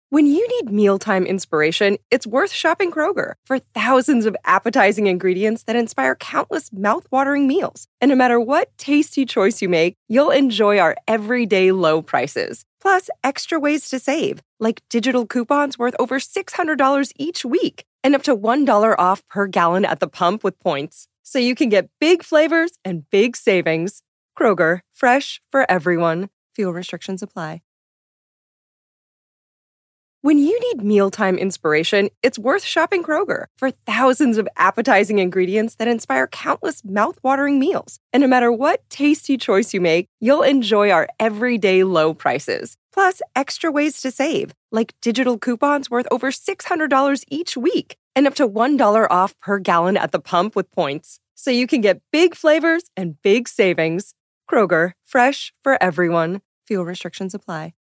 When you need mealtime inspiration, it's worth shopping Kroger for thousands of appetizing ingredients that inspire countless mouthwatering meals. And no matter what tasty choice you make, you'll enjoy our everyday low prices. Plus, extra ways to save, like digital coupons worth over $600 each week and up to $1 off per gallon at the pump with points. So you can get big flavors and big savings. Kroger, fresh for everyone. Fuel restrictions apply. When you need mealtime inspiration, it's worth shopping Kroger for thousands of appetizing ingredients that inspire countless mouthwatering meals. And no matter what tasty choice you make, you'll enjoy our everyday low prices. Plus, extra ways to save, like digital coupons worth over $600 each week and up to $1 off per gallon at the pump with points. So you can get big flavors and big savings. Kroger, fresh for everyone. Fuel restrictions apply.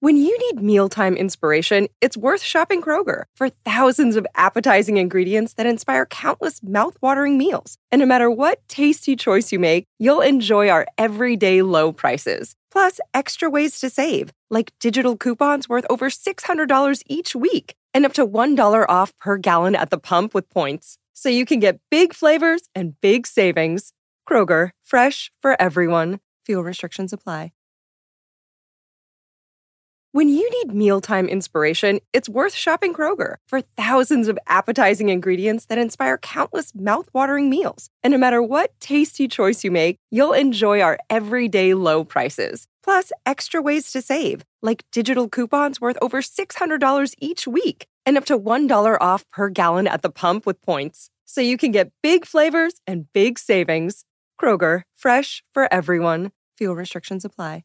When you need mealtime inspiration, it's worth shopping Kroger for thousands of appetizing ingredients that inspire countless mouthwatering meals. And no matter what tasty choice you make, you'll enjoy our everyday low prices. Plus, extra ways to save, like digital coupons worth over $600 each week and up to $1 off per gallon at the pump with points. So you can get big flavors and big savings. Kroger, fresh for everyone. Fuel restrictions apply. When you need mealtime inspiration, it's worth shopping Kroger for thousands of appetizing ingredients that inspire countless mouthwatering meals. And no matter what tasty choice you make, you'll enjoy our everyday low prices. Plus, extra ways to save, like digital coupons worth over $600 each week and up to $1 off per gallon at the pump with points. So you can get big flavors and big savings. Kroger, fresh for everyone. Fuel restrictions apply.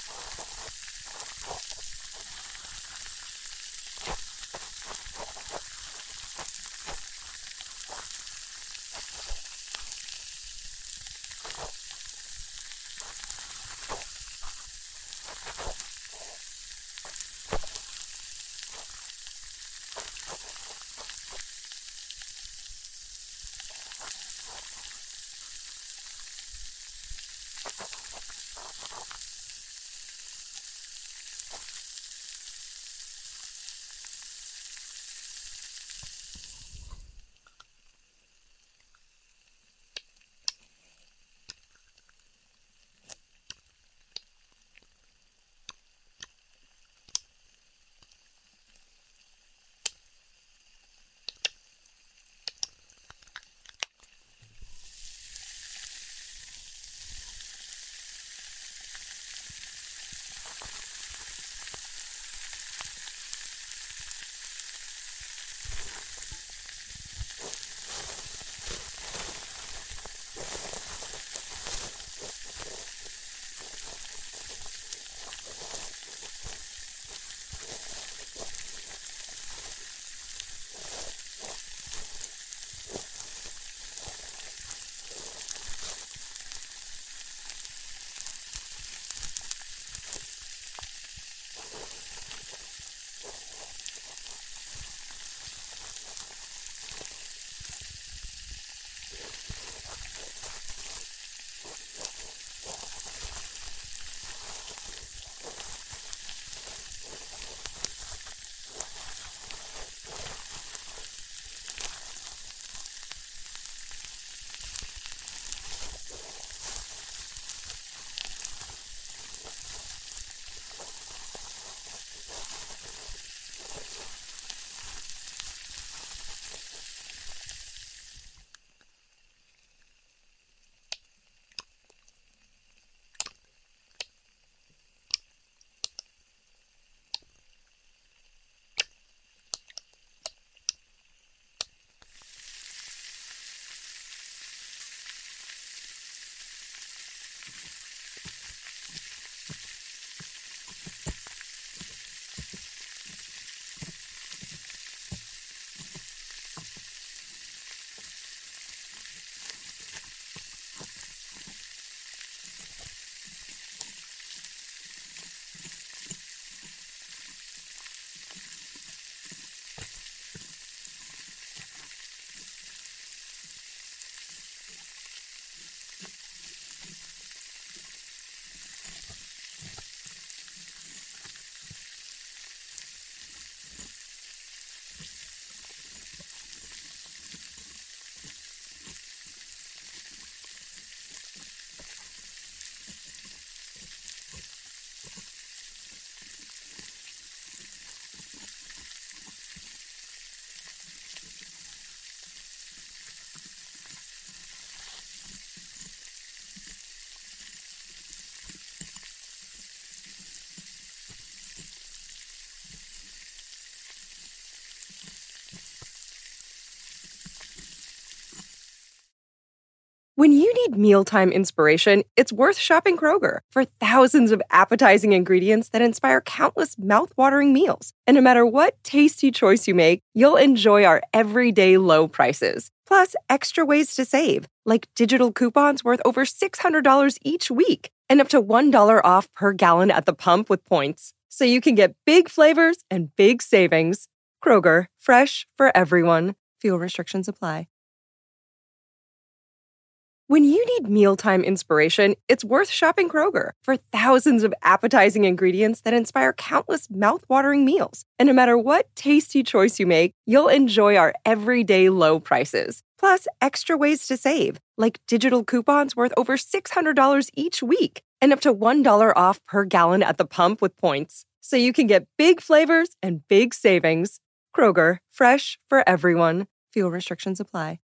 When you need mealtime inspiration, it's worth shopping Kroger for thousands of appetizing ingredients that inspire countless mouth-watering meals. And no matter what tasty choice you make, you'll enjoy our everyday low prices. Plus, extra ways to save, like digital coupons worth over $600 each week and up to $1 off per gallon at the pump with points. So you can get big flavors and big savings. Kroger, fresh for everyone. Fuel restrictions apply. When you need mealtime inspiration, it's worth shopping Kroger for thousands of appetizing ingredients that inspire countless mouth-watering meals. And no matter what tasty choice you make, you'll enjoy our everyday low prices. Plus, extra ways to save, like digital coupons worth over $600 each week and up to $1 off per gallon at the pump with points. So you can get big flavors and big savings. Kroger, fresh for everyone. Fuel restrictions apply.